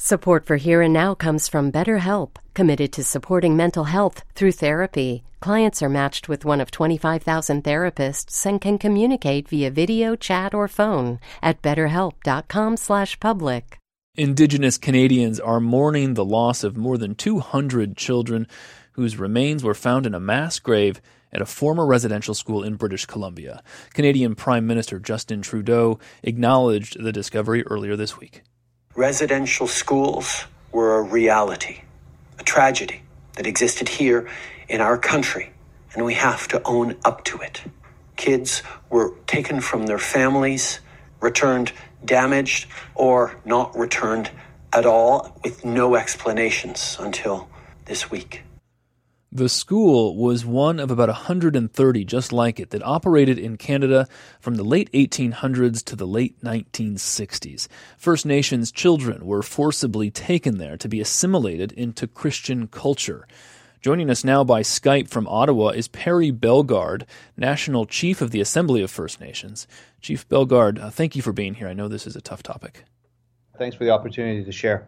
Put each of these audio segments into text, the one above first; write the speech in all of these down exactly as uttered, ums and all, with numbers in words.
Support for Here and Now comes from BetterHelp, committed to supporting mental health through therapy. Clients are matched with one of twenty-five thousand therapists and can communicate via video, chat, or phone at betterhelp.com slash public. Indigenous Canadians are mourning the loss of more than two hundred children whose remains were found in a mass grave at a former residential school in British Columbia. Canadian Prime Minister Justin Trudeau acknowledged the discovery earlier this week. Residential schools were a reality, a tragedy that existed here in our country, and we have to own up to it. Kids were taken from their families, returned damaged, or not returned at all, with no explanations until this week. The school was one of about one hundred thirty just like it that operated in Canada from the late eighteen hundreds to the late nineteen sixties. First Nations children were forcibly taken there to be assimilated into Christian culture. Joining us now by Skype from Ottawa is Perry Bellegarde, National Chief of the Assembly of First Nations. Chief Bellegarde, uh, thank you for being here. I know this is a tough topic. Thanks for the opportunity to share.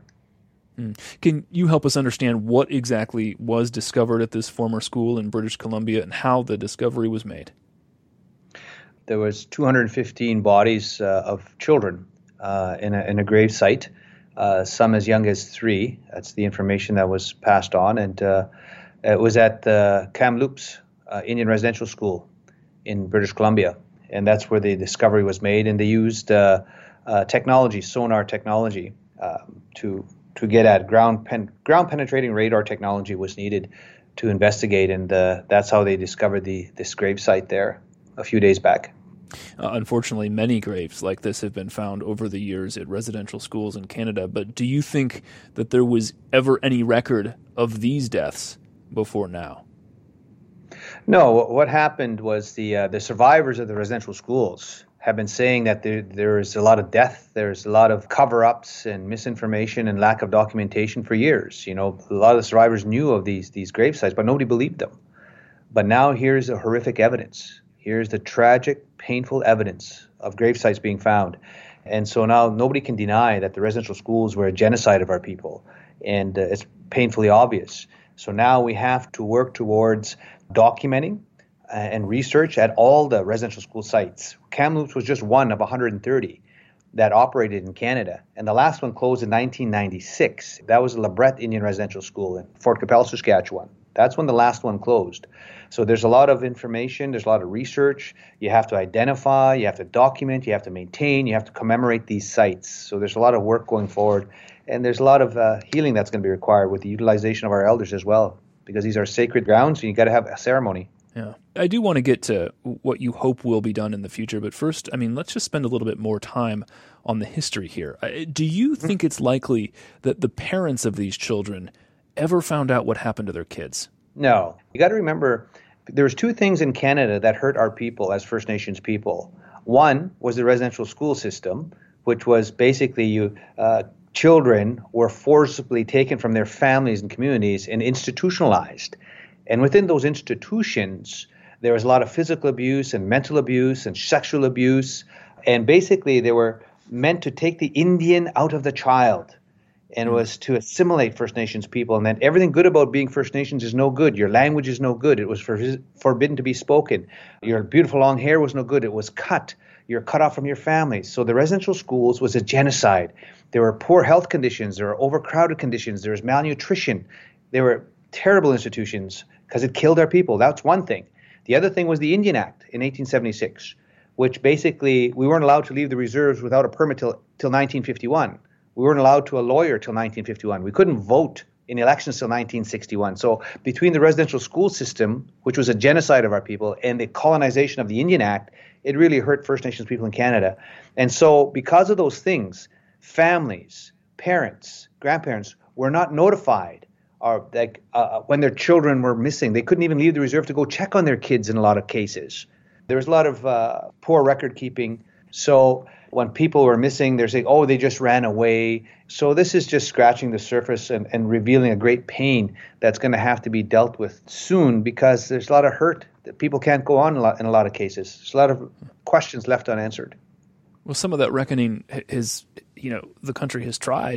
Can you help us understand what exactly was discovered at this former school in British Columbia and how the discovery was made? There was two hundred fifteen bodies uh, of children uh, in, a, in a grave site, uh, some as young as three. That's the information that was passed on. And uh, it was at the Kamloops uh, Indian Residential School in British Columbia. And that's where the discovery was made. And they used uh, uh, technology, sonar technology, um, to to get at ground pen, ground penetrating radar technology was needed to investigate, and uh, that's how they discovered the this grave site there a few days back. Uh, unfortunately, many graves like this have been found over the years at residential schools in Canada, but do you think that there was ever any record of these deaths before now? No, what happened was the uh, the survivors of the residential schools have been saying that there there is a lot of death, there's a lot of cover-ups and misinformation and lack of documentation for years. You know, a lot of the survivors knew of these these grave sites, but nobody believed them. But now here's the horrific evidence. Here's the tragic, painful evidence of grave sites being found. And so now nobody can deny that the residential schools were a genocide of our people. And uh, it's painfully obvious. So now we have to work towards documenting and research at all the residential school sites. Kamloops was just one of one hundred thirty that operated in Canada. And the last one closed in nineteen ninety-six. That was LeBret Indian Residential School in Fort Capel, Saskatchewan. That's when the last one closed. So there's a lot of information, there's a lot of research. You have to identify, you have to document, you have to maintain, you have to commemorate these sites. So there's a lot of work going forward. And there's a lot of uh, healing that's going to be required with the utilization of our elders as well, because these are sacred grounds, and you got to have a ceremony. Yeah. I do want to get to what you hope will be done in the future, but first, I mean, let's just spend a little bit more time on the history here. Do you think it's likely that the parents of these children ever found out what happened to their kids? No. You got to remember, there's two things in Canada that hurt our people as First Nations people. One was the residential school system, which was basically you uh, children were forcibly taken from their families and communities and institutionalized. And within those institutions, there was a lot of physical abuse and mental abuse and sexual abuse. And basically, they were meant to take the Indian out of the child. And it was to assimilate First Nations people. And then everything good about being First Nations is no good. Your language is no good. It was for, forbidden to be spoken. Your beautiful long hair was no good. It was cut. You're cut off from your family. So the residential schools was a genocide. There were poor health conditions. There were overcrowded conditions. There was malnutrition. There were terrible institutions because it killed our people. That's one thing. The other thing was the Indian Act in eighteen seventy-six, which basically we weren't allowed to leave the reserves without a permit till, till nineteen fifty-one. We weren't allowed to a lawyer till nineteen fifty-one. We couldn't vote in elections till nineteen sixty-one. So between the residential school system, which was a genocide of our people, and the colonization of the Indian Act, it really hurt First Nations people in Canada. And so because of those things, families, parents, grandparents were not notified or like uh, when their children were missing. They couldn't even leave the reserve to go check on their kids in a lot of cases. There was a lot of uh, poor record keeping. So when people were missing, they're saying, oh, they just ran away. So this is just scratching the surface and, and revealing a great pain that's going to have to be dealt with soon, because there's a lot of hurt that people can't go on in a lot, in a lot of cases. There's a lot of questions left unanswered. Well, some of that reckoning has, you know, the country has tried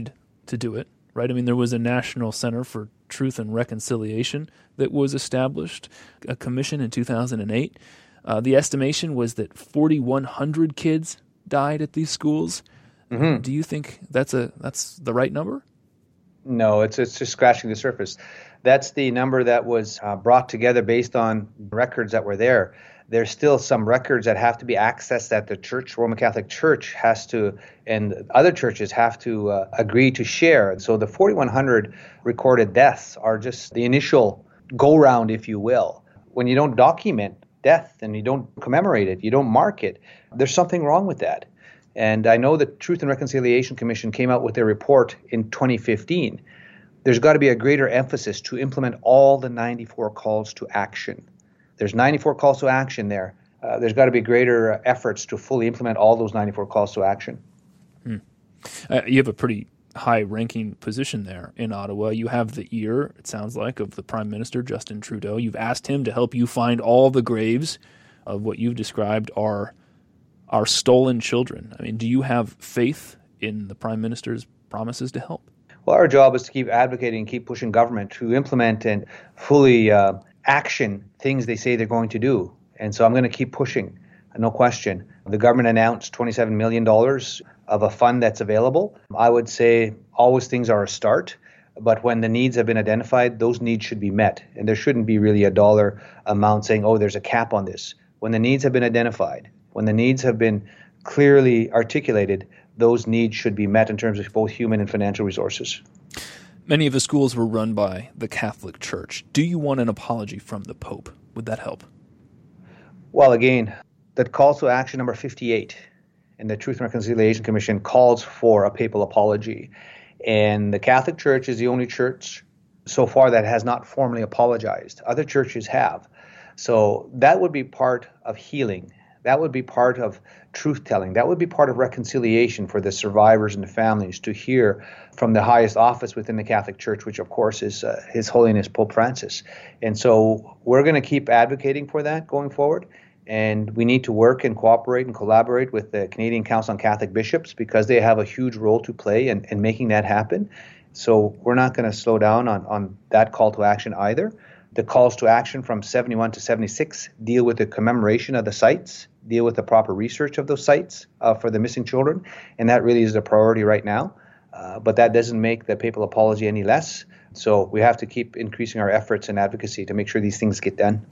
to do it, right? I mean, there was a National Center for Truth and Reconciliation that was established, a commission in two thousand eight. Uh, the estimation was that forty-one hundred kids died at these schools. Mm-hmm. Do you think that's a that's the right number? No, it's it's just scratching the surface. That's the number that was uh, brought together based on records that were there. There's still some records that have to be accessed that the Church, Roman Catholic Church, has to, and other churches have to uh, agree to share. So the forty-one hundred recorded deaths are just the initial go-round, if you will. When you don't document death and you don't commemorate it, you don't mark it, there's something wrong with that. And I know the Truth and Reconciliation Commission came out with their report in twenty fifteen. There's got to be a greater emphasis to implement all the ninety-four calls to action. There's ninety-four calls to action there. Uh, there's got to be greater efforts to fully implement all those ninety-four calls to action. Hmm. Uh, you have a pretty high-ranking position there in Ottawa. You have the ear, it sounds like, of the Prime Minister, Justin Trudeau. You've asked him to help you find all the graves of what you've described are our stolen children. I mean, do you have faith in the Prime Minister's promises to help? Well, our job is to keep advocating, keep pushing government to implement and fully uh, action things they say they're going to do. And so I'm going to keep pushing, no question. The government announced twenty-seven million dollars of a fund that's available. I would say always things are a start, but when the needs have been identified, those needs should be met. And there shouldn't be really a dollar amount saying, oh, there's a cap on this. When the needs have been identified, when the needs have been clearly articulated, those needs should be met in terms of both human and financial resources. Many of the schools were run by the Catholic Church. Do you want an apology from the Pope? Would that help? Well, again, that calls to action number fifty-eight in the Truth and Reconciliation Commission calls for a papal apology. And the Catholic Church is the only church so far that has not formally apologized. Other churches have. So that would be part of healing. That would be part of truth-telling. That would be part of reconciliation for the survivors and the families to hear from the highest office within the Catholic Church, which, of course, is uh, His Holiness Pope Francis. And so we're going to keep advocating for that going forward. And we need to work and cooperate and collaborate with the Canadian Council on Catholic Bishops because they have a huge role to play in, in making that happen. So we're not going to slow down on, on that call to action either. The calls to action from seventy-one to seventy-six deal with the commemoration of the sites, deal with the proper research of those sites uh, for the missing children, and that really is the priority right now. Uh, but that doesn't make the papal apology any less. So we have to keep increasing our efforts and advocacy to make sure these things get done.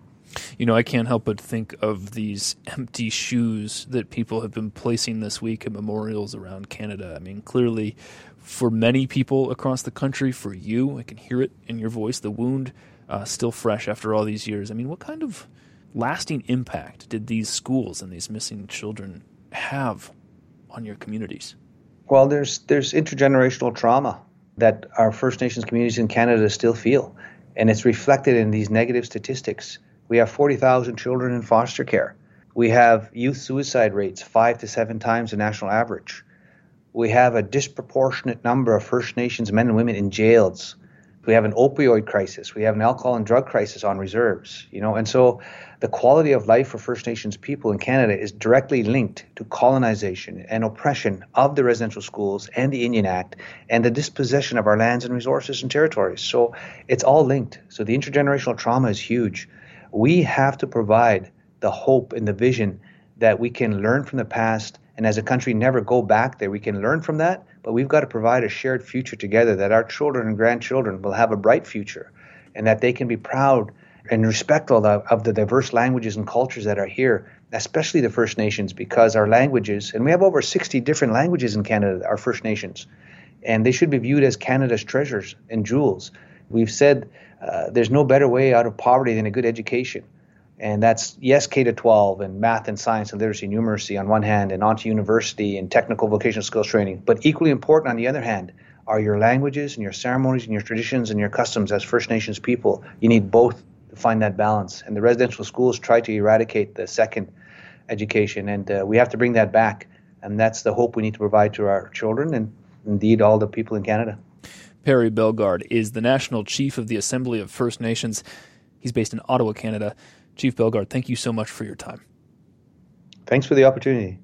You know, I can't help but think of these empty shoes that people have been placing this week at memorials around Canada. I mean, clearly, for many people across the country, for you, I can hear it in your voice, the wound uh, still fresh after all these years. I mean, what kind of lasting impact did these schools and these missing children have on your communities? Well, there's there's intergenerational trauma that our First Nations communities in Canada still feel, and it's reflected in these negative statistics. We have forty thousand children in foster care. We have youth suicide rates five to seven times the national average. We have a disproportionate number of First Nations men and women in jails. We have an opioid crisis. We have an alcohol and drug crisis on reserves. You know, and so the quality of life for First Nations people in Canada is directly linked to colonization and oppression of the residential schools and the Indian Act and the dispossession of our lands and resources and territories. So it's all linked. So the intergenerational trauma is huge. We have to provide the hope and the vision that we can learn from the past and as a country never go back there. We can learn from that, but we've got to provide a shared future together that our children and grandchildren will have a bright future and that they can be proud and respectful of, of the diverse languages and cultures that are here, especially the First Nations, because our languages, and we have over sixty different languages in Canada, are First Nations, and they should be viewed as Canada's treasures and jewels. We've said uh, there's no better way out of poverty than a good education. And that's, yes, K to twelve and math and science and literacy and numeracy on one hand and on to university and technical vocational skills training. But equally important on the other hand are your languages and your ceremonies and your traditions and your customs as First Nations people. You need both to find that balance. And the residential schools try to eradicate the second education. And uh, we have to bring that back. And that's the hope we need to provide to our children and indeed all the people in Canada. Perry Bellegarde is the National Chief of the Assembly of First Nations. He's based in Ottawa, Canada. Chief Bellegarde, thank you so much for your time. Thanks for the opportunity.